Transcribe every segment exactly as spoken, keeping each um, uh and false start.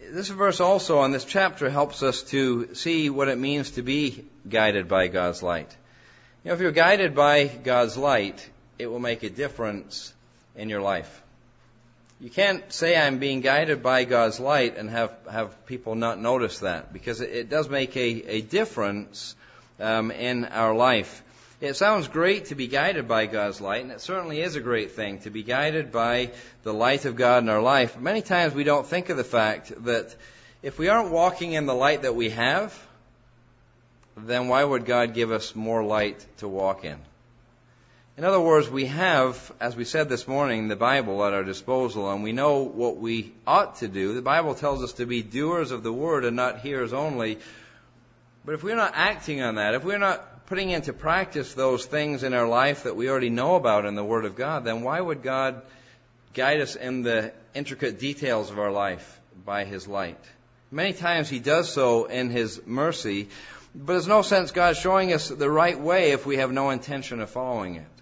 this verse also in this chapter helps us to see what it means to be guided by God's light. You know, if you're guided by God's light, it will make a difference in your life. You can't say I'm being guided by God's light and have, have people not notice that, because it, it does make a, a difference um, in our life. It sounds great to be guided by God's light, and it certainly is a great thing to be guided by the light of God in our life. But many times we don't think of the fact that if we aren't walking in the light that we have, then why would God give us more light to walk in? In other words, we have, as we said this morning, the Bible at our disposal, and we know what we ought to do. The Bible tells us to be doers of the word and not hearers only. But if we're not acting on that, if we're not putting into practice those things in our life that we already know about in the Word of God, then why would God guide us in the intricate details of our life by His light? Many times He does so in His mercy, but there's no sense God showing us the right way if we have no intention of following it.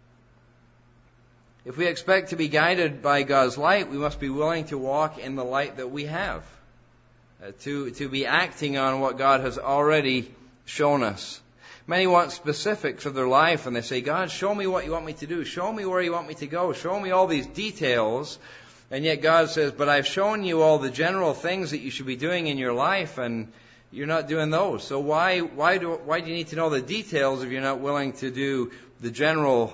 If we expect to be guided by God's light, we must be willing to walk in the light that we have, uh, to, to be acting on what God has already shown us. Many want specifics of their life, and they say, God, show me what you want me to do. Show me where you want me to go. Show me all these details. And yet God says, but I've shown you all the general things that you should be doing in your life, and you're not doing those. So why why do why do you need to know the details if you're not willing to do the general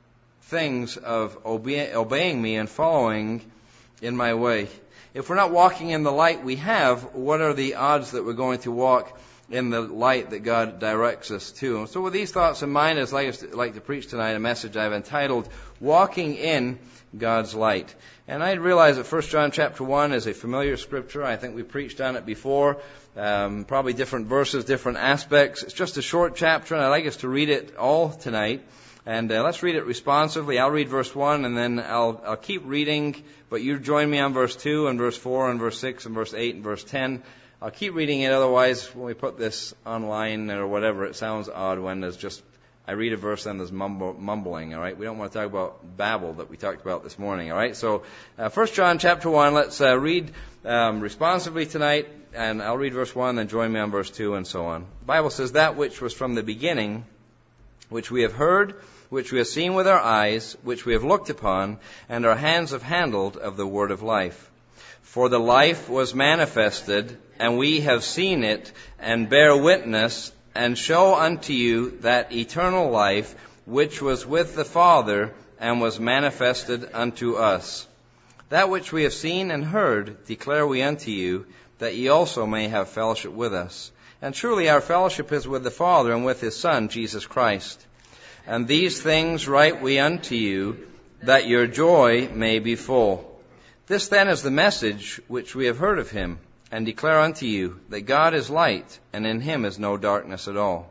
things of obe- obeying me and following in my way? If we're not walking in the light we have, what are the odds that we're going to walk in the light that God directs us to? So with these thoughts in mind, I'd like to, like to preach tonight a message I've entitled, Walking in God's Light. And I realize that First John chapter one is a familiar scripture. I think we preached on it before. Um, probably different verses, different aspects. It's just a short chapter, and I'd like us to read it all tonight. And uh, let's read it responsively. I'll read verse one, and then I'll, I'll keep reading, but you join me on verse two, and verse four, and verse six, and verse eight, and verse ten. I'll keep reading it, otherwise when we put this online or whatever, it sounds odd when there's just, I read a verse and there's mumble, mumbling, all right? We don't want to talk about Babel that we talked about this morning, all right? So uh, First John chapter one, let's uh, read um, responsively tonight, and I'll read verse one, then join me on verse two, and so on. The Bible says, that which was from the beginning, which we have heard, which we have seen with our eyes, which we have looked upon, and our hands have handled of the word of life. For the life was manifested, and we have seen it, and bear witness, and show unto you that eternal life, which was with the Father, and was manifested unto us. That which we have seen and heard declare we unto you, that ye also may have fellowship with us. And truly our fellowship is with the Father, and with His Son, Jesus Christ. And these things write we unto you, that your joy may be full. This then is the message which we have heard of Him, and declare unto you, that God is light, and in Him is no darkness at all.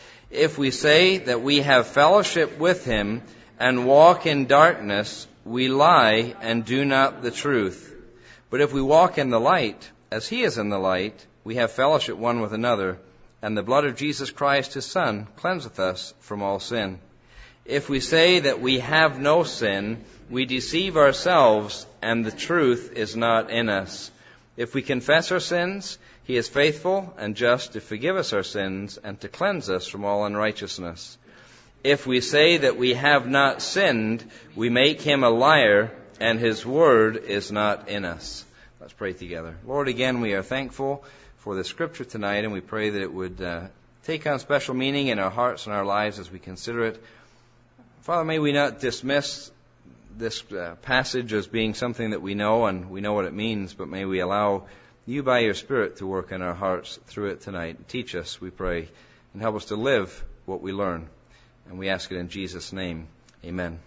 If we say that we have fellowship with Him, and walk in darkness, we lie, and do not the truth. But if we walk in the light, as He is in the light, we have fellowship one with another, and the blood of Jesus Christ His Son cleanseth us from all sin. If we say that we have no sin, we deceive ourselves, and the truth is not in us. If we confess our sins, He is faithful and just to forgive us our sins and to cleanse us from all unrighteousness. If we say that we have not sinned, we make Him a liar, and His word is not in us. Let's pray together. Lord, again, we are thankful for the scripture tonight, and we pray that it would uh, take on special meaning in our hearts and our lives as we consider it. Father, may we not dismiss this uh, passage as being something that we know and we know what it means, but may we allow you by your Spirit to work in our hearts through it tonight. Teach us, we pray, and help us to live what we learn. And we ask it in Jesus' name. Amen.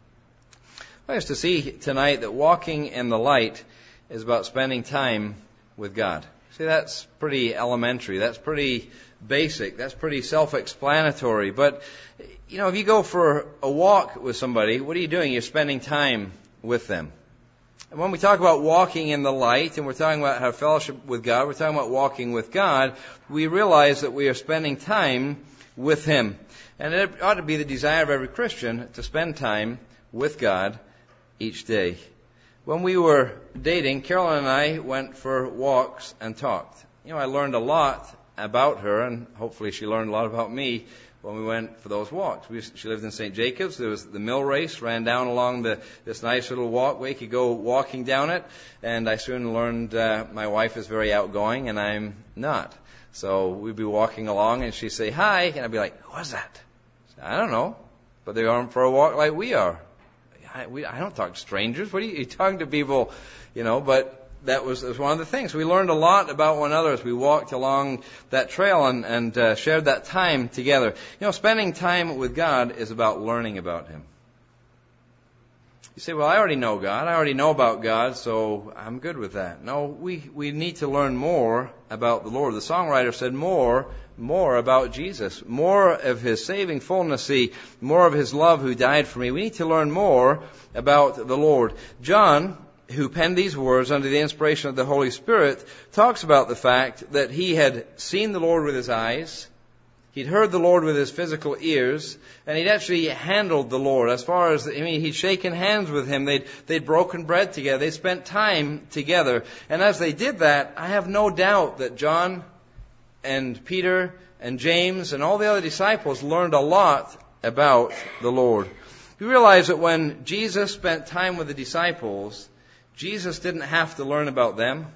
I want us to see tonight that walking in the light is about spending time with God. See, that's pretty elementary. That's pretty basic. That's pretty self-explanatory. But, you know, if you go for a walk with somebody, what are you doing? You're spending time with them. And when we talk about walking in the light, and we're talking about how fellowship with God, we're talking about walking with God, we realize that we are spending time with Him. And it ought to be the desire of every Christian to spend time with God each day. When we were dating, Carolyn and I went for walks and talked. You know, I learned a lot about her, and hopefully she learned a lot about me when we went for those walks. We, she lived in Saint Jacobs. There was the mill race, ran down along the this nice little walkway. You could go walking down it, and I soon learned uh, my wife is very outgoing, and I'm not. So we'd be walking along, and she'd say, hi, and I'd be like, who was that? I don't know, but they're on for a walk like we are. I, we, I don't talk to strangers. What are you, you talking to people, you know, but that was, that was one of the things. We learned a lot about one another as we walked along that trail and, and uh, shared that time together. You know, spending time with God is about learning about Him. You say, well, I already know God. I already know about God, so I'm good with that. No, we, we need to learn more about the Lord. The songwriter said more, more about Jesus, more of His saving fullness, see, more of His love who died for me. We need to learn more about the Lord. John, who penned these words under the inspiration of the Holy Spirit, talks about the fact that he had seen the Lord with his eyes, he'd heard the Lord with his physical ears, and he'd actually handled the Lord. As far as, I mean, he'd shaken hands with Him, they'd, they'd broken bread together, they'd spent time together. And as they did that, I have no doubt that John and Peter and James and all the other disciples learned a lot about the Lord. You realize that when Jesus spent time with the disciples, Jesus didn't have to learn about them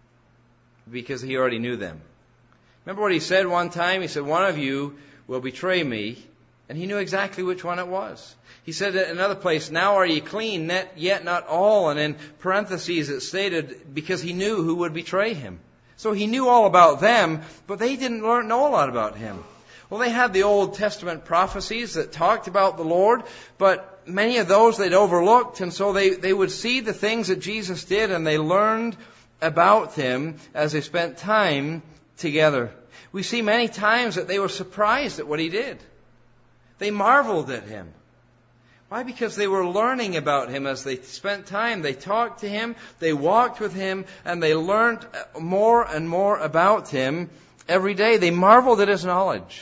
because He already knew them. Remember what He said one time? He said, one of you will betray me. And He knew exactly which one it was. He said in another place, now are ye clean, yet not all. And in parentheses it stated, because He knew who would betray Him. So He knew all about them, but they didn't learn, know a lot about Him. Well, they had the Old Testament prophecies that talked about the Lord, but many of those they'd overlooked, and so they, they would see the things that Jesus did, and they learned about Him as they spent time together. We see many times that they were surprised at what He did. They marveled at Him. Why? Because they were learning about Him as they spent time. They talked to Him, they walked with Him, and they learned more and more about Him every day. They marveled at His knowledge.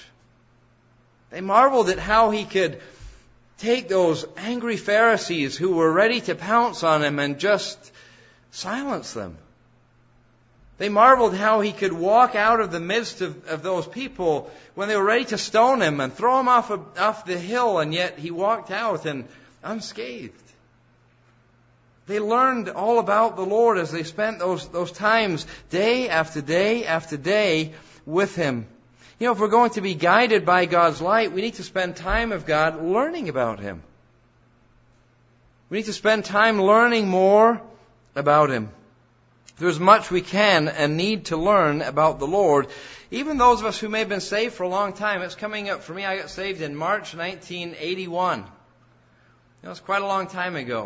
They marveled at how He could take those angry Pharisees who were ready to pounce on Him and just silence them. They marveled how He could walk out of the midst of, of those people when they were ready to stone Him and throw Him off, a, off the hill, and yet He walked out and unscathed. They learned all about the Lord as they spent those, those times day after day after day with Him. You know, if we're going to be guided by God's light, we need to spend time with God learning about Him. We need to spend time learning more about Him. There's much we can and need to learn about the Lord. Even those of us who may have been saved for a long time. It's coming up for me. I got saved in March nineteen eighty-one. You know, it's quite a long time ago.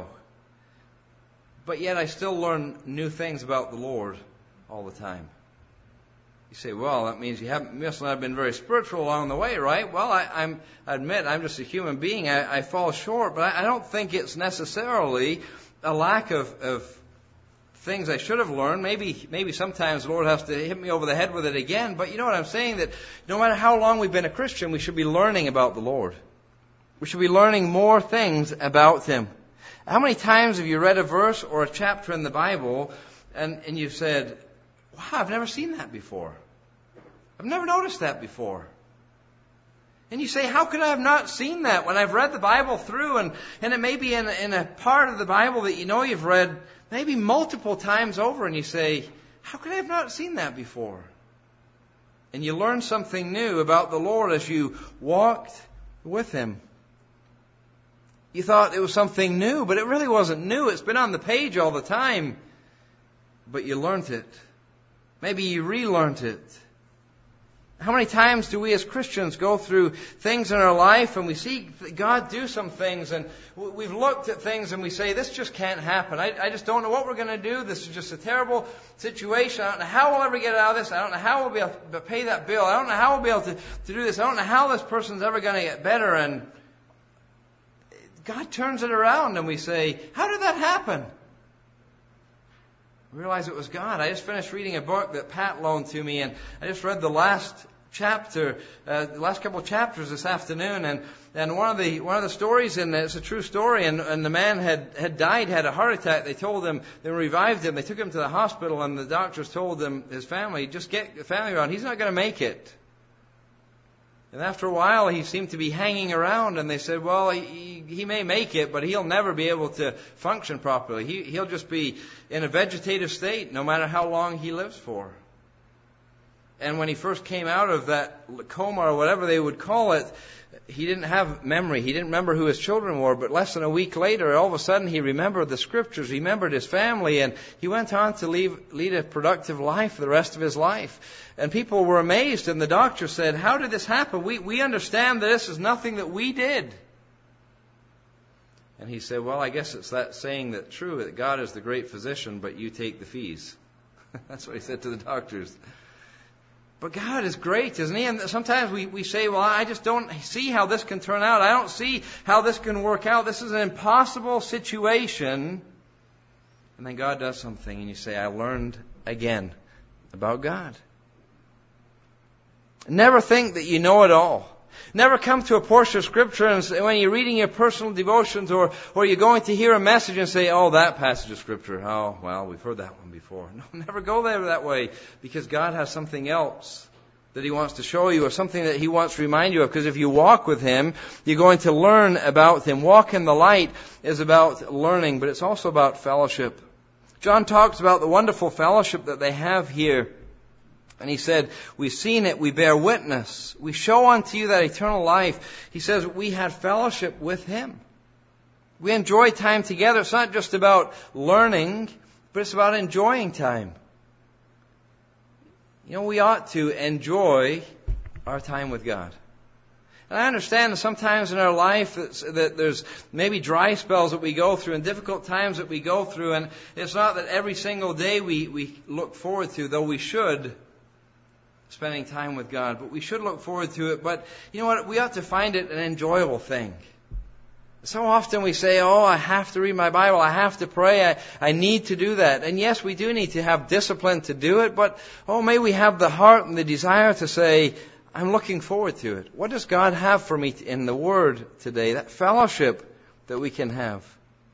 But yet I still learn new things about the Lord all the time. You say, well, that means you haven't, must not have been very spiritual along the way, right? Well, I, I'm, I admit I'm just a human being. I, I fall short, but I, I don't think it's necessarily a lack of, of things I should have learned. Maybe, maybe sometimes the Lord has to hit me over the head with it again. But you know what I'm saying? That no matter how long we've been a Christian, we should be learning about the Lord. We should be learning more things about Him. How many times have you read a verse or a chapter in the Bible and, and you've said, wow, I've never seen that before. I've never noticed that before. And you say, how could I have not seen that when I've read the Bible through, and, and it may be in, in a part of the Bible that you know you've read maybe multiple times over, and you say, how could I have not seen that before? And you learn something new about the Lord as you walked with Him. You thought it was something new, but it really wasn't new. It's been on the page all the time. But you learned it. Maybe you relearned it. How many times do we as Christians go through things in our life and we see God do some things, and we've looked at things and we say, this just can't happen. I, I just don't know what we're going to do. This is just a terrible situation. I don't know how we'll ever get out of this. I don't know how we'll be able to pay that bill. I don't know how we'll be able to, to do this. I don't know how this person's ever going to get better. And God turns it around and we say, how did that happen? I realized it was God. I just finished reading a book that Pat loaned to me, and I just read the last chapter, uh, the last couple of chapters this afternoon, and, and one of the one of the stories in it, it's a true story, and, and the man had, had died, had a heart attack. They told him, they revived him, they took him to the hospital, and the doctors told him, his family, just get the family around, he's not going to make it. And after a while, he seemed to be hanging around, and they said, well, he, he may make it, but he'll never be able to function properly. He, he'll just be in a vegetative state, no matter how long he lives for. And when he first came out of that coma, or whatever they would call it, he didn't have memory. He didn't remember who his children were, but less than a week later, all of a sudden, he remembered the Scriptures, he remembered his family, and he went on to leave, lead a productive life for the rest of his life. And people were amazed, and the doctor said, how did this happen? We, we understand that this is nothing that we did. And he said, well, I guess it's that saying that's true, that God is the great physician, but you take the fees. That's what he said to the doctors. But God is great, isn't He? And sometimes we, we say, well, I just don't see how this can turn out. I don't see how this can work out. This is an impossible situation. And then God does something, and you say, I learned again about God. Never think that you know it all. Never come to a portion of Scripture and say, when you're reading your personal devotions, or, or you're going to hear a message and say, oh, that passage of Scripture, oh, well, we've heard that one before. No, never go there that way, because God has something else that He wants to show you, or something that He wants to remind you of. Because if you walk with Him, you're going to learn about Him. Walk in the light is about learning, but it's also about fellowship. John talks about the wonderful fellowship that they have here. And he said, we've seen it, we bear witness. We show unto you that eternal life. He says, we had fellowship with Him. We enjoy time together. It's not just about learning, but it's about enjoying time. You know, we ought to enjoy our time with God. And I understand that sometimes in our life that there's maybe dry spells that we go through and difficult times that we go through. And it's not that every single day we, we look forward to, though we should, spending time with God. But we should look forward to it. But you know what? We ought to find it an enjoyable thing. So often we say, oh, I have to read my Bible. I have to pray. I, I need to do that. And yes, we do need to have discipline to do it. But, oh, may we have the heart and the desire to say, I'm looking forward to it. What does God have for me in the Word today? That fellowship that we can have.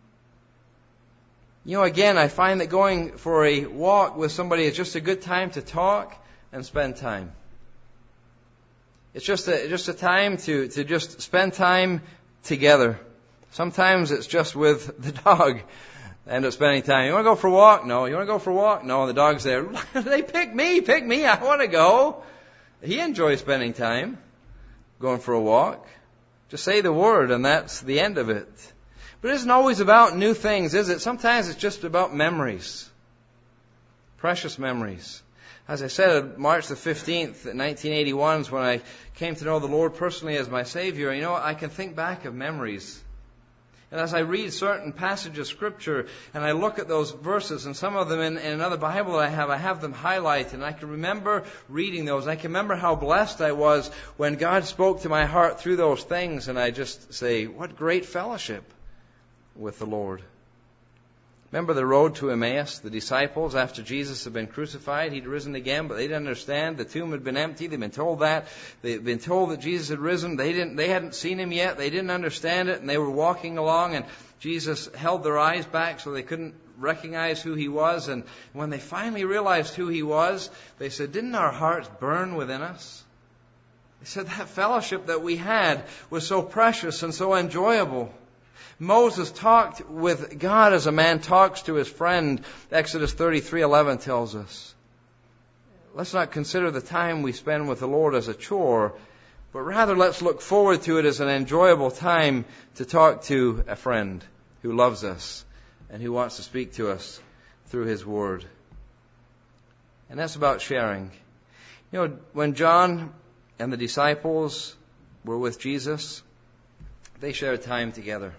You know, again, I find that going for a walk with somebody is just a good time to talk and spend time. It's just a, just a time to, to just spend time together. Sometimes it's just with the dog. End up spending time. You want to go for a walk? No. You want to go for a walk? No. The dog's there. They pick me. Pick me. I want to go. He enjoys spending time going for a walk. Just say the word and that's the end of it. But it isn't always about new things, is it? Sometimes it's just about memories. Precious memories. As I said, March the fifteenth, nineteen eighty-one is when I came to know the Lord personally as my Savior. You know, I can think back of memories. And as I read certain passages of Scripture and I look at those verses, and some of them in, in another Bible that I have, I have them highlighted. And I can remember reading those. I can remember how blessed I was when God spoke to my heart through those things. And I just say, what great fellowship with the Lord. Remember the road to Emmaus, the disciples, after Jesus had been crucified, He'd risen again, but they didn't understand. The tomb had been empty. They'd been told that. They'd been told that Jesus had risen. They didn't, they hadn't seen Him yet. They didn't understand it, and they were walking along, and Jesus held their eyes back so they couldn't recognize who He was. And when they finally realized who He was, they said, didn't our hearts burn within us? They said that fellowship that we had was so precious and so enjoyable. Moses talked with God as a man talks to his friend. Exodus thirty-three eleven tells us. Let's not consider the time we spend with the Lord as a chore, but rather let's look forward to it as an enjoyable time to talk to a friend who loves us and who wants to speak to us through His Word. And that's about sharing. You know, when John and the disciples were with Jesus, they shared time together.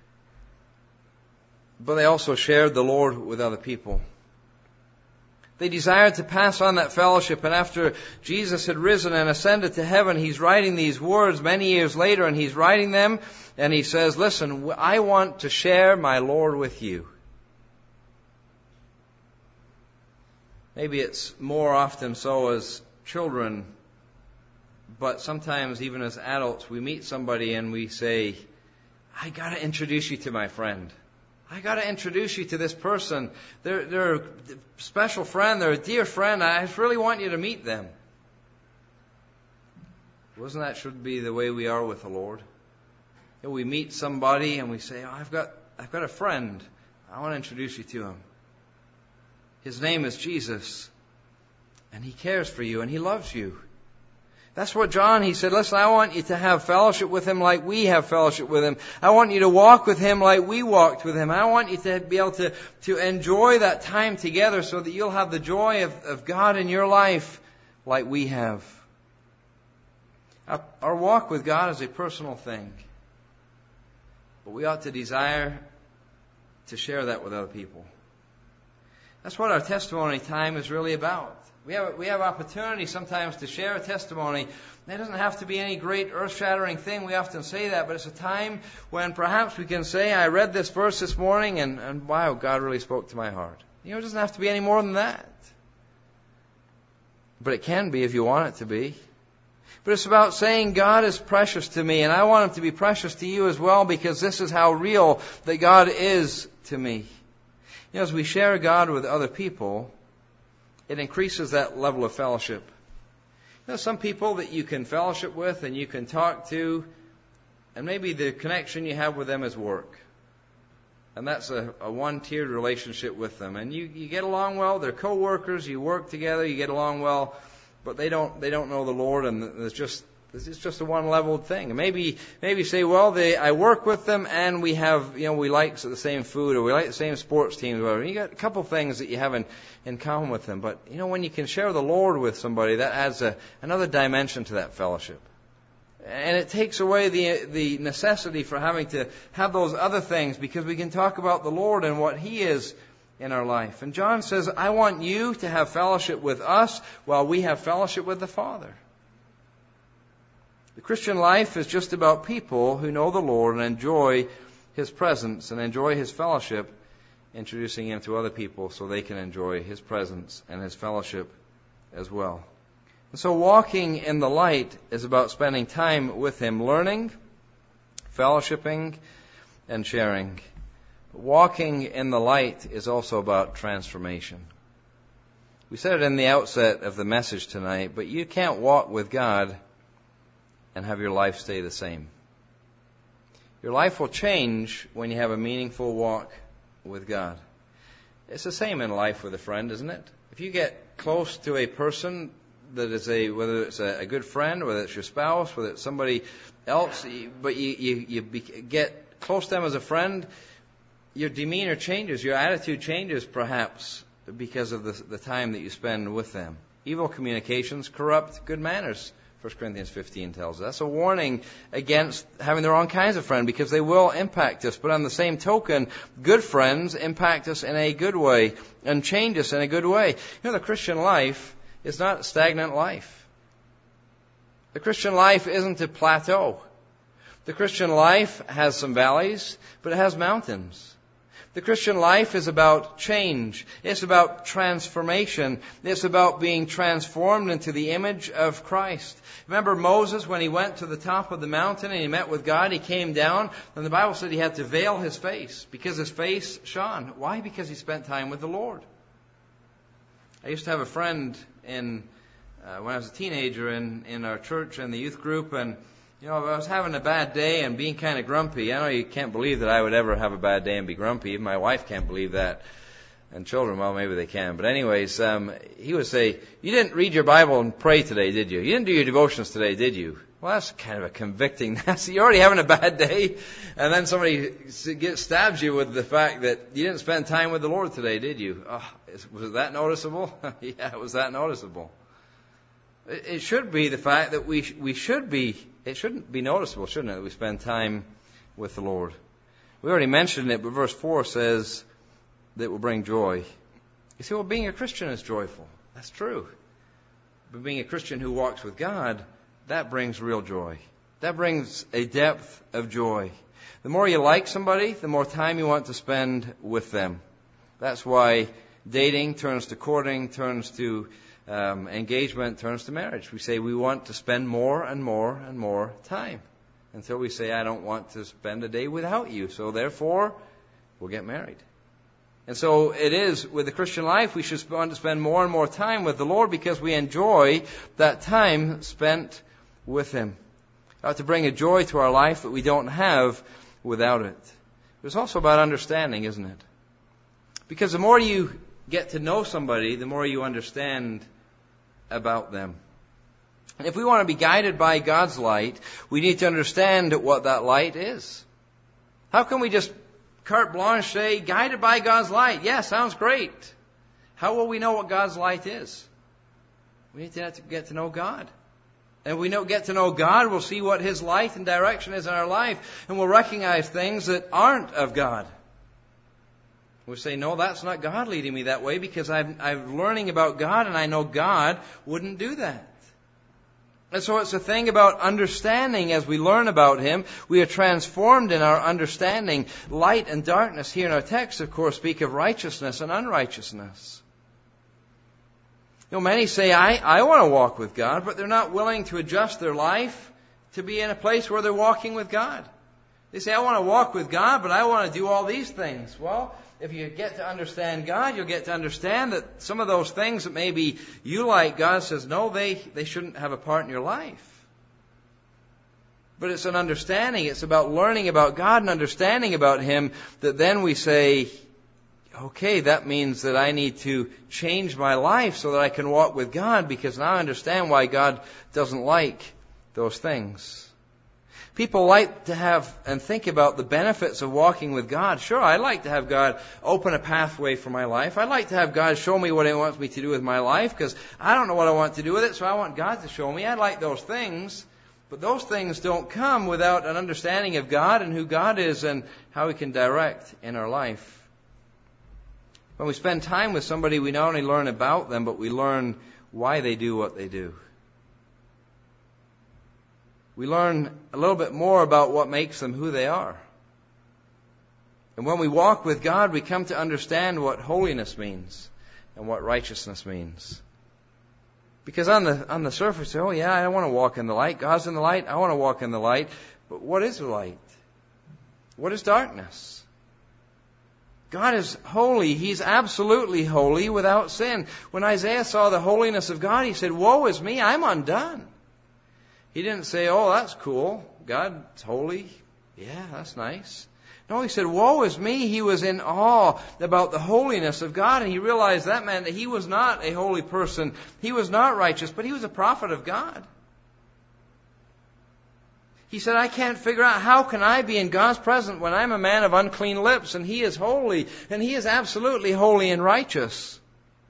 But they also shared the Lord with other people. They desired to pass on that fellowship, and after Jesus had risen and ascended to heaven, He's writing these words many years later, and He's writing them, and He says, listen, I want to share my Lord with you. Maybe it's more often so as children But sometimes, even as adults, we meet somebody and we say, I got to introduce you to my friend. I got to introduce you to this person. They're, they're a special friend. They're a dear friend. I just really want you to meet them. Wasn't that should be the way we are with the Lord? You know, we meet somebody and we say, oh, I've got, I've got a friend. I want to introduce you to him. His name is Jesus. And he cares for you and he loves you. That's what John, he said, listen, I want you to have fellowship with him like we have fellowship with him. I want you to walk with him like we walked with him. I want you to be able to, to enjoy that time together so that you'll have the joy of, of God in your life like we have. Our, our walk with God is a personal thing. But we ought to desire to share that with other people. That's what our testimony time is really about. We have, we have opportunity sometimes to share a testimony. It doesn't have to be any great earth-shattering thing. We often say that, but it's a time when perhaps we can say, I read this verse this morning and, and wow, God really spoke to my heart. You know, it doesn't have to be any more than that. But it can be if you want it to be. But it's about saying God is precious to me and I want him to be precious to you as well because this is how real that God is to me. You know, as we share God with other people, it increases that level of fellowship. You know, some people that you can fellowship with and you can talk to, and maybe the connection you have with them is work. And that's a, a one-tiered relationship with them. And you, you get along well, they're co-workers, you work together, you get along well, but they don't they don't know the Lord, and there's just it's just a one-leveled thing. And maybe maybe you say, well, they I work with them and we have, you know, we like the same food or we like the same sports teams or whatever. You got a couple of things that you have in, in common with them. But, you know, when you can share the Lord with somebody, that adds a, another dimension to that fellowship. And it takes away the the necessity for having to have those other things because we can talk about the Lord and what He is in our life. And John says, I want you to have fellowship with us while we have fellowship with the Father. The Christian life is just about people who know the Lord and enjoy His presence and enjoy His fellowship, introducing Him to other people so they can enjoy His presence and His fellowship as well. And so walking in the light is about spending time with Him, learning, fellowshipping, and sharing. Walking in the light is also about transformation. We said it in the outset of the message tonight, but you can't walk with God and have your life stay the same. Your life will change when you have a meaningful walk with God. It's the same in life with a friend, isn't it? If you get close to a person that is a, whether it's a, a good friend, whether it's your spouse, whether it's somebody else, but you, you, you be, get close to them as a friend, your demeanor changes, your attitude changes perhaps because of the, the time that you spend with them. Evil communications corrupt good manners, First Corinthians fifteen tells us. That's a warning against having the wrong kinds of friends because they will impact us. But on the same token, good friends impact us in a good way and change us in a good way. You know, the Christian life is not a stagnant life. The Christian life isn't a plateau. The Christian life has some valleys, but it has mountains. The Christian life is about change. It's about transformation. It's about being transformed into the image of Christ. Remember Moses when he went to the top of the mountain and he met with God, he came down, and the Bible said he had to veil his face because his face shone. Why? Because he spent time with the Lord. I used to have a friend in uh, when I was a teenager in, in our church and the youth group, and you know, I was having a bad day and being kind of grumpy. I know you can't believe that I would ever have a bad day and be grumpy. Even my wife can't believe that. And children, well, maybe they can. But anyways, um, he would say, you didn't read your Bible and pray today, did you? You didn't do your devotions today, did you? Well, that's kind of a convicting. You're already having a bad day, and then somebody gets, stabs you with the fact that you didn't spend time with the Lord today, did you? Oh, was that noticeable? Yeah, it was that noticeable. It, it should be the fact that we we should be, it shouldn't be noticeable, shouldn't it, that we spend time with the Lord. We already mentioned it, but verse four says that it will bring joy. You say, well, being a Christian is joyful. That's true. But being a Christian who walks with God, that brings real joy. That brings a depth of joy. The more you like somebody, the more time you want to spend with them. That's why dating turns to courting, turns to um, engagement turns to marriage. We say we want to spend more and more and more time until we say, I don't want to spend a day without you. So therefore, we'll get married. And so it is with the Christian life, we should want to spend more and more time with the Lord because we enjoy that time spent with Him. It ought to bring a joy to our life that we don't have without it. It's also about understanding, isn't it? Because the more you get to know somebody, the more you understand about them. And if we want to be guided by God's light, we need to understand what that light is. How can we just carte blanche say, guided by God's light? Yeah, sounds great. How will we know what God's light is? We need to have to get to know God. And if we know, get to know God, we'll see what His light and direction is in our life. And we'll recognize things that aren't of God. We'll say, no, that's not God leading me that way because I'm, I'm learning about God and I know God wouldn't do that. And so it's a thing about understanding. As we learn about Him, we are transformed in our understanding. Light and darkness here in our text, of course, speak of righteousness and unrighteousness. You know, many say, I, I want to walk with God, but they're not willing to adjust their life to be in a place where they're walking with God. They say, I want to walk with God, but I want to do all these things. Well, if you get to understand God, you'll get to understand that some of those things that maybe you like, God says, no, they, they shouldn't have a part in your life. But it's an understanding. It's about learning about God and understanding about Him that then we say, okay, that means that I need to change my life so that I can walk with God because now I understand why God doesn't like those things. People like to have and think about the benefits of walking with God. Sure, I'd like to have God open a pathway for my life. I'd like to have God show me what He wants me to do with my life because I don't know what I want to do with it, so I want God to show me. I like those things, but those things don't come without an understanding of God and who God is and how He can direct in our life. When we spend time with somebody, we not only learn about them, but we learn why they do what they do. We learn a little bit more about what makes them who they are. And when we walk with God, we come to understand what holiness means and what righteousness means. Because on the on the surface, oh yeah, I want to walk in the light. God's in the light. I want to walk in the light. But what is the light? What is darkness? God is holy. He's absolutely holy without sin. When Isaiah saw the holiness of God, he said, woe is me, I'm undone. He didn't say, oh, that's cool. God's holy. Yeah, that's nice. No, he said, woe is me. He was in awe about the holiness of God, and he realized that meant that he was not a holy person. He was not righteous, but he was a prophet of God. He said, I can't figure out how can I be in God's presence when I'm a man of unclean lips, and He is holy, and He is absolutely holy and righteous.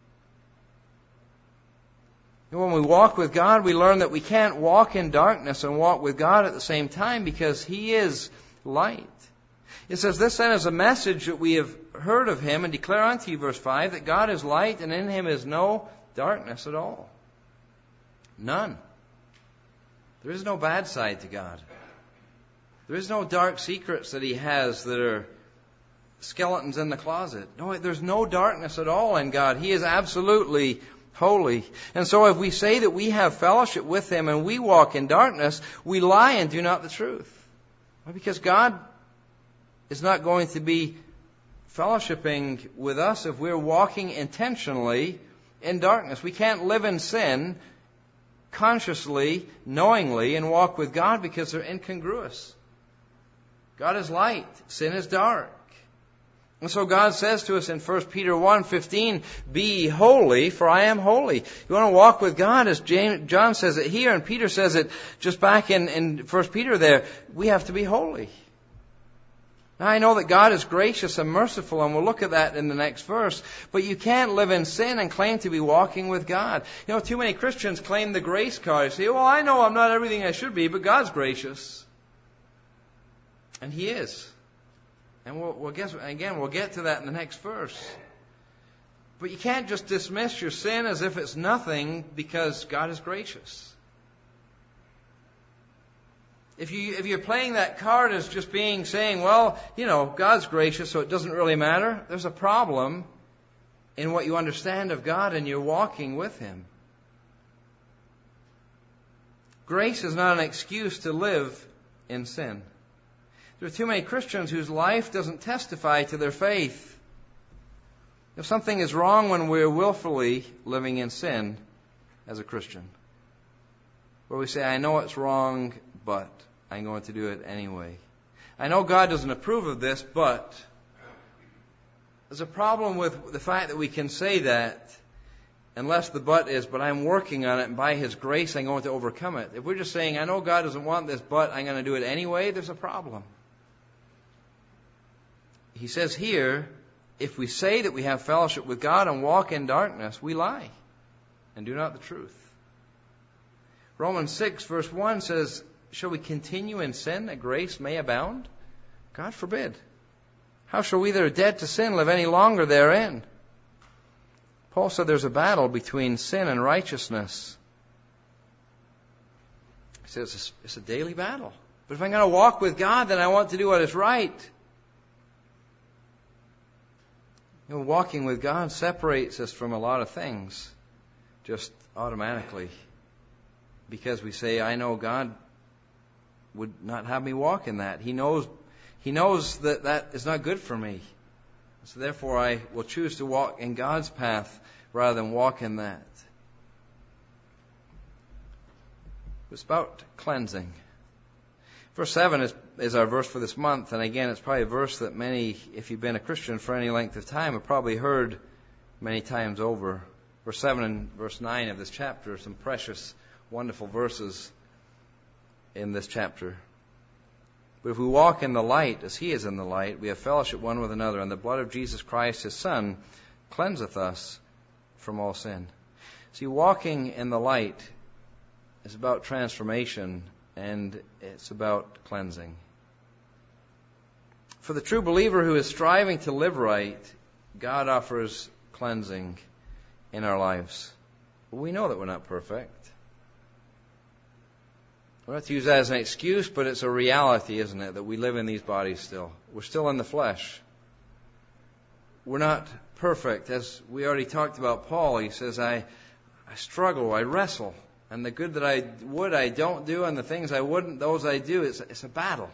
And when we walk with God, we learn that we can't walk in darkness and walk with God at the same time because He is light. It says, this then is a message that we have heard of Him and declare unto you, verse five, that God is light and in Him is no darkness at all. None. There is no bad side to God. There is no dark secrets that He has that are skeletons in the closet. No, there's no darkness at all in God. He is absolutely holy. And so if we say that we have fellowship with Him and we walk in darkness, we lie and do not the truth. Because God is not going to be fellowshipping with us if we're walking intentionally in darkness. We can't live in sin consciously, knowingly, and walk with God because they're incongruous. God is light. Sin is dark. And so God says to us in First Peter one fifteen, be holy, for I am holy. You want to walk with God, as James, John says it here, and Peter says it just back in, in First Peter there, we have to be holy. Now I know that God is gracious and merciful, and we'll look at that in the next verse, but you can't live in sin and claim to be walking with God. You know, too many Christians claim the grace card. Say, well, I know I'm not everything I should be, but God's gracious. And He is. And we'll, we'll guess, again, we'll get to that in the next verse. But you can't just dismiss your sin as if it's nothing because God is gracious. If you, if you're playing that card as just being saying, well, you know, God's gracious, so it doesn't really matter, there's a problem in what you understand of God and you're walking with Him. Grace is not an excuse to live in sin. There are too many Christians whose life doesn't testify to their faith. If something is wrong when we're willfully living in sin as a Christian, where we say, I know it's wrong, but I'm going to do it anyway. I know God doesn't approve of this, but there's a problem with the fact that we can say that unless the but is, but I'm working on it, and by His grace I'm going to overcome it. If we're just saying, I know God doesn't want this, but I'm going to do it anyway, there's a problem. He says here, if we say that we have fellowship with God and walk in darkness, we lie and do not the truth. Romans six verse one says, shall we continue in sin that grace may abound? God forbid. How shall we that are dead to sin live any longer therein? Paul said there's a battle between sin and righteousness. He says it's a, it's a daily battle. But if I'm going to walk with God, then I want to do what is right. You know, walking with God separates us from a lot of things just automatically. Because we say, I know God would not have me walk in that. He knows, He knows that that is not good for me. So therefore I will choose to walk in God's path rather than walk in that. It's about cleansing. Verse seven is, is our verse for this month, and again, it's probably a verse that many, if you've been a Christian for any length of time, have probably heard many times over. Verse seven and verse nine of this chapter are some precious, wonderful verses in this chapter. But if we walk in the light, as He is in the light, we have fellowship one with another, and the blood of Jesus Christ, His Son, cleanseth us from all sin. See, walking in the light is about transformation, and it's about cleansing. For the true believer who is striving to live right, God offers cleansing in our lives. But we know that we're not perfect. We're not to use that as an excuse, but it's a reality, isn't it, that we live in these bodies still. We're still in the flesh. We're not perfect. As we already talked about Paul, he says, I, I struggle, I wrestle. And the good that I would, I don't do, and the things I wouldn't, those I do. It's, it's a battle.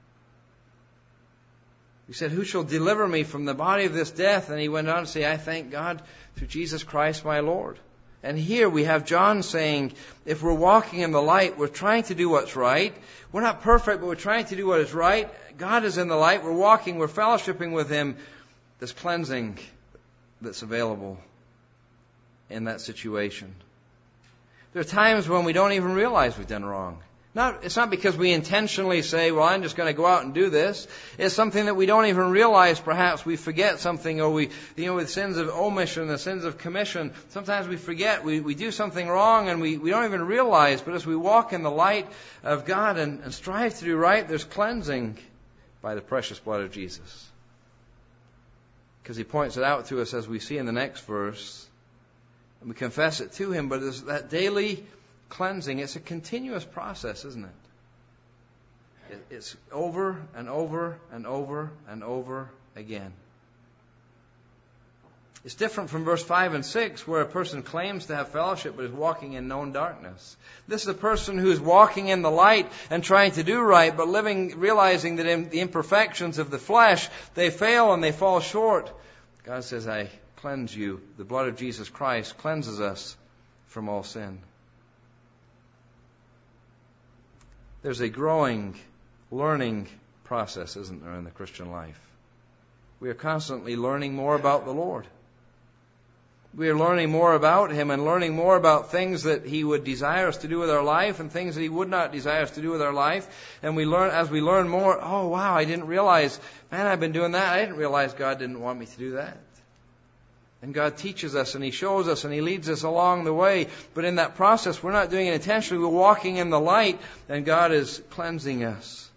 He said, who shall deliver me from the body of this death? And he went on to say, I thank God through Jesus Christ my Lord. And here we have John saying, if we're walking in the light, we're trying to do what's right. We're not perfect, but we're trying to do what is right. God is in the light. We're walking, we're fellowshipping with Him. There's cleansing that's available in that situation. There are times when we don't even realize we've done wrong. Not, it's not because we intentionally say, well, I'm just going to go out and do this. It's something that we don't even realize. Perhaps we forget something, or we, you know, with sins of omission, the sins of commission, sometimes we forget, we, we do something wrong and we, we don't even realize. But as we walk in the light of God and, and strive to do right, there's cleansing by the precious blood of Jesus. Because He points it out to us as we see in the next verse. And we confess it to Him, but it's that daily cleansing. It's a continuous process, isn't it? It's over and over and over and over again. It's different from verse five and six, where a person claims to have fellowship but is walking in known darkness. This is a person who is walking in the light and trying to do right, but living, realizing that in the imperfections of the flesh, they fail and they fall short. God says, I cleanse you. The blood of Jesus Christ cleanses us from all sin. There's a growing, learning process, isn't there, in the Christian life? We are constantly learning more about the Lord. We are learning more about Him and learning more about things that He would desire us to do with our life and things that He would not desire us to do with our life. And we learn, as we learn more, oh wow, I didn't realize, man, I've been doing that. I didn't realize God didn't want me to do that. And God teaches us and He shows us and He leads us along the way. But in that process, we're not doing it intentionally. We're walking in the light and God is cleansing us.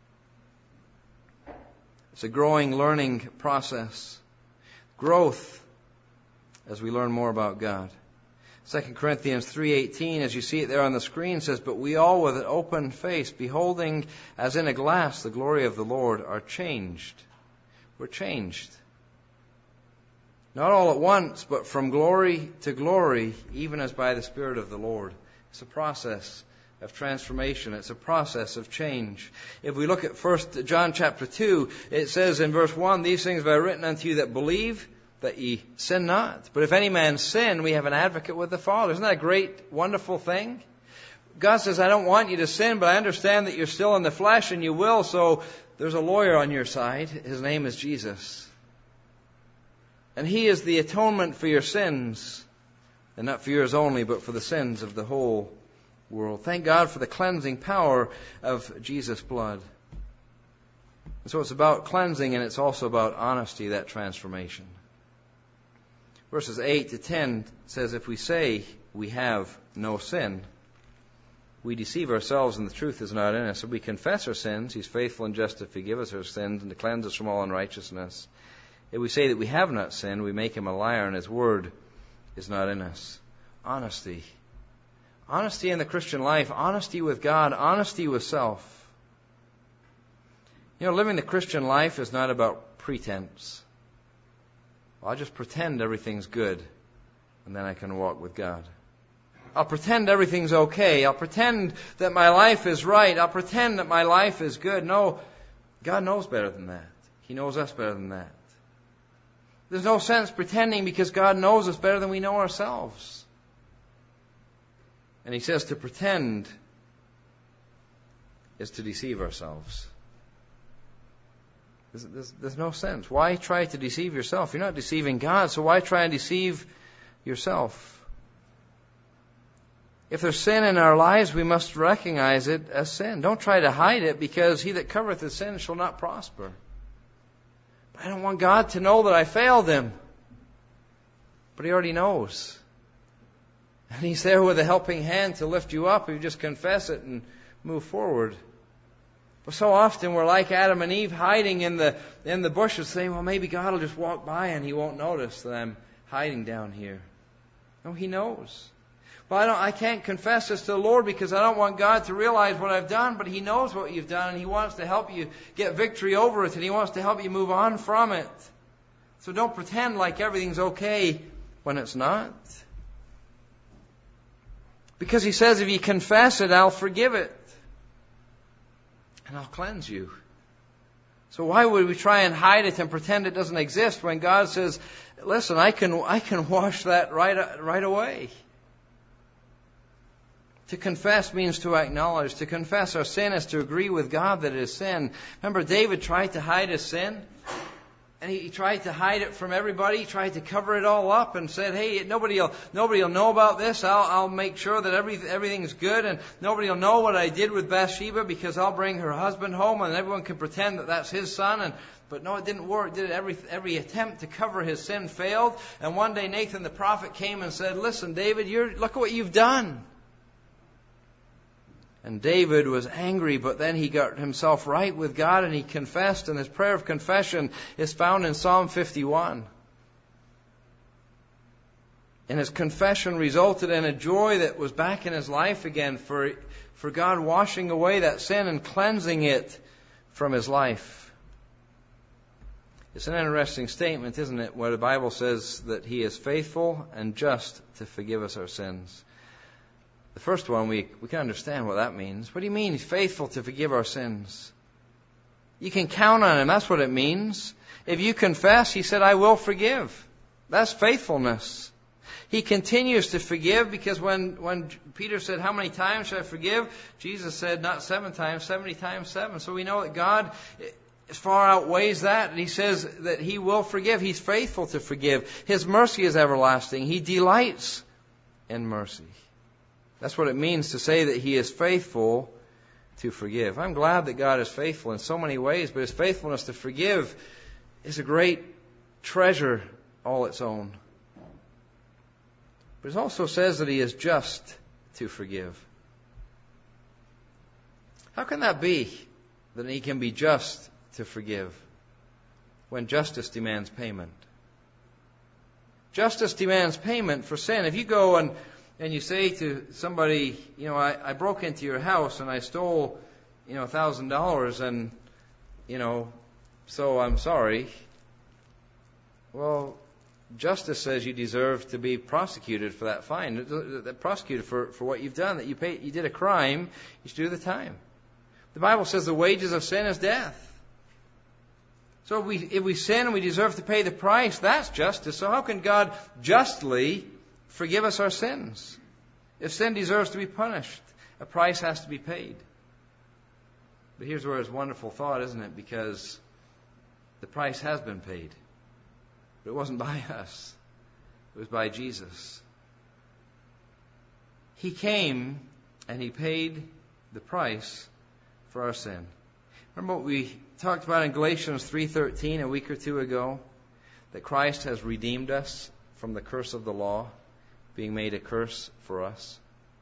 It's a growing, learning process. Growth as we learn more about God. Second Corinthians three eighteen, as you see it there on the screen, says, but we all with an open face, beholding as in a glass the glory of the Lord, are changed. We're changed. Not all at once, but from glory to glory, even as by the Spirit of the Lord. It's a process of transformation. It's a process of change. If we look at First John chapter two, it says in verse one, "These things have I written unto you that believe, that ye sin not. But if any man sin, we have an advocate with the Father." Isn't that a great, wonderful thing? God says, I don't want you to sin, but I understand that you're still in the flesh and you will, so there's a lawyer on your side. His name is Jesus. And He is the atonement for your sins, and not for yours only, but for the sins of the whole world. Thank God for the cleansing power of Jesus' blood. And so it's about cleansing, and it's also about honesty, that transformation. Verses eight to ten says, "If we say we have no sin, we deceive ourselves and the truth is not in us. If we confess our sins, He's faithful and just to forgive us our sins and to cleanse us from all unrighteousness. If we say that we have not sinned, we make Him a liar and His word is not in us." Honesty. Honesty in the Christian life. Honesty with God. Honesty with self. You know, living the Christian life is not about pretense. I'll just pretend everything's good, and then I can walk with God. I'll pretend everything's okay. I'll pretend that my life is right. I'll pretend that my life is good. No, God knows better than that. He knows us better than that. There's no sense pretending, because God knows us better than we know ourselves. And He says to pretend is to deceive ourselves. There's, there's, there's no sense. Why try to deceive yourself? You're not deceiving God, so why try and deceive yourself? If there's sin in our lives, we must recognize it as sin. Don't try to hide it, because he that covereth his sin shall not prosper. But I don't want God to know that I failed Him. But He already knows. And He's there with a helping hand to lift you up if you just confess it and move forward. But so often we're like Adam and Eve, hiding in the in the bushes, saying, well, maybe God will just walk by and He won't notice that I'm hiding down here. No, He knows. Well, I don't I can't confess this to the Lord because I don't want God to realize what I've done, but He knows what you've done and He wants to help you get victory over it, and He wants to help you move on from it. So don't pretend like everything's okay when it's not. Because He says, if you confess it, I'll forgive it. And I'll cleanse you. So why would we try and hide it and pretend it doesn't exist when God says, listen, I can I can wash that right, right away. To confess means to acknowledge. To confess our sin is to agree with God that it is sin. Remember, David tried to hide his sin. And he tried to hide it from everybody. He tried to cover it all up and said, hey, nobody will, nobody will know about this. I'll, I'll make sure that every, everything's good, and nobody will know what I did with Bathsheba, because I'll bring her husband home and everyone can pretend that that's his son. And But no, it didn't work, did it? Every, every attempt to cover his sin failed. And one day Nathan the prophet came and said, listen, David, you're, look at what you've done. And David was angry, but then he got himself right with God and he confessed, and his prayer of confession is found in Psalm fifty-one. And his confession resulted in a joy that was back in his life again for, for God washing away that sin and cleansing it from his life. It's an interesting statement, isn't it, where the Bible says that He is faithful and just to forgive us our sins. The first one, we, we can understand what that means. What do you mean He's faithful to forgive our sins? You can count on Him. That's what it means. If you confess, He said, I will forgive. That's faithfulness. He continues to forgive, because when, when Peter said, how many times should I forgive? Jesus said, not seven times, seventy times seven. So we know that God as far outweighs that. And He says that He will forgive. He's faithful to forgive. His mercy is everlasting. He delights in mercy. That's what it means to say that He is faithful to forgive. I'm glad that God is faithful in so many ways, but His faithfulness to forgive is a great treasure all its own. But it also says that He is just to forgive. How can that be, that He can be just to forgive, when justice demands payment? Justice demands payment for sin. If you go and And you say to somebody, you know, I, I broke into your house and I stole, you know, a thousand dollars, and, you know, so I'm sorry. Well, justice says you deserve to be prosecuted for that fine, prosecuted for, for what you've done, that you pay, you did a crime, you should do the time. The Bible says the wages of sin is death. So if we, if we sin and we deserve to pay the price, that's justice. So how can God justly forgive us our sins? If sin deserves to be punished, a price has to be paid. But here's where it's a wonderful thought, isn't it? Because the price has been paid. But it wasn't by us. It was by Jesus. He came and He paid the price for our sin. Remember what we talked about in Galatians three thirteen a week or two ago? That Christ has redeemed us from the curse of the law, being made a curse for us.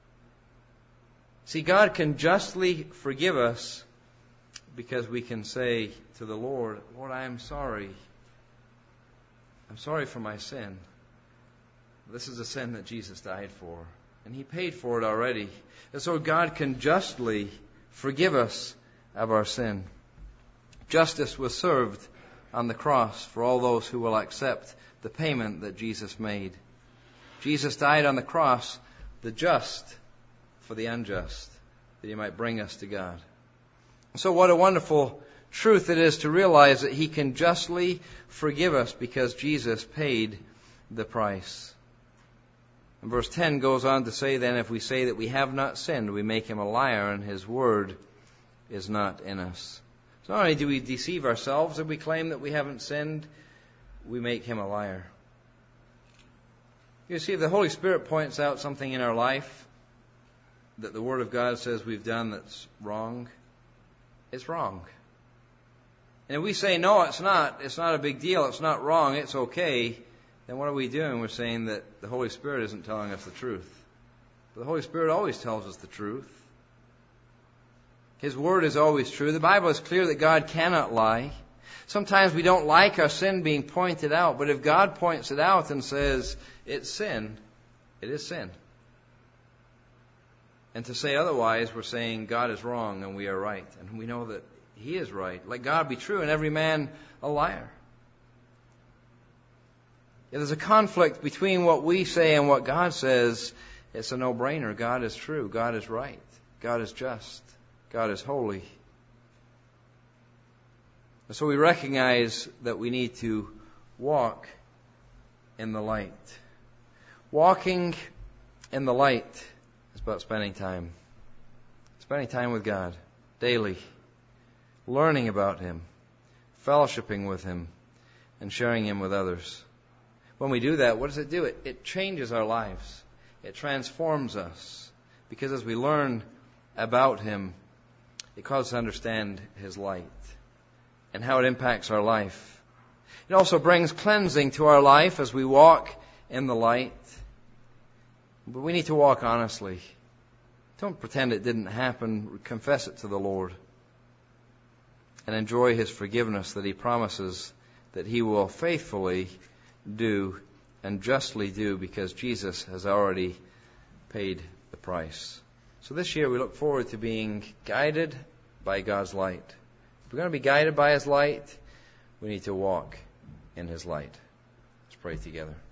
See, God can justly forgive us because we can say to the Lord, Lord, I am sorry. I'm sorry for my sin. This is a sin that Jesus died for. And He paid for it already. And so God can justly forgive us of our sin. Justice was served on the cross for all those who will accept the payment that Jesus made. Jesus died on the cross, the just for the unjust, that He might bring us to God. So what a wonderful truth it is to realize that He can justly forgive us because Jesus paid the price. And verse ten goes on to say, then, if we say that we have not sinned, we make Him a liar, and His word is not in us. So not only do we deceive ourselves, if we claim that we haven't sinned, we make Him a liar. You see, if the Holy Spirit points out something in our life that the Word of God says we've done that's wrong, it's wrong. And if we say, no, it's not, it's not a big deal, it's not wrong, it's okay, then what are we doing? We're saying that the Holy Spirit isn't telling us the truth. But the Holy Spirit always tells us the truth. His Word is always true. The Bible is clear that God cannot lie. Sometimes we don't like our sin being pointed out, but if God points it out and says it's sin, it is sin. And to say otherwise, we're saying God is wrong and we are right. And we know that He is right. Let God be true and every man a liar. If there's a conflict between what we say and what God says, it's a no-brainer. God is true. God is right. God is just. God is holy. And so we recognize that we need to walk in the light. Walking in the light is about spending time. Spending time with God daily. Learning about Him. Fellowshipping with Him. And sharing Him with others. When we do that, what does it do? It, it changes our lives. It transforms us. Because as we learn about Him, it causes us to understand His light and how it impacts our life. It also brings cleansing to our life as we walk in the light. But we need to walk honestly. Don't pretend it didn't happen. Confess it to the Lord. And enjoy His forgiveness that He promises that He will faithfully do and justly do because Jesus has already paid the price. So this year we look forward to being guided by God's light. If we're going to be guided by His light, we need to walk in His light. Let's pray together.